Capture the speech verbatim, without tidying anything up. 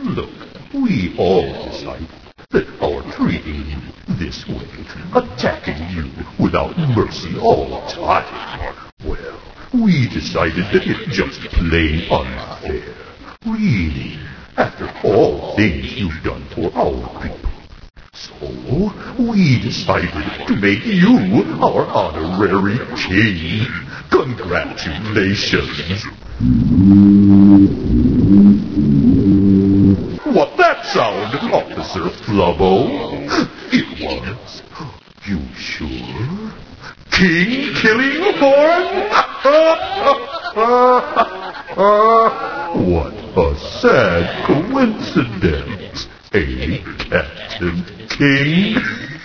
Look, we all decided that our treating you this way, attacking you without mercy all the time, well, we decided that it's just plain unfair. Really, after all things you've done for our people. So, we decided to make you our honorary king. Congratulations. What that sound, Officer Flubbo? It was. You sure? King Killing Horn? What a sad coincidence, eh, Captain King?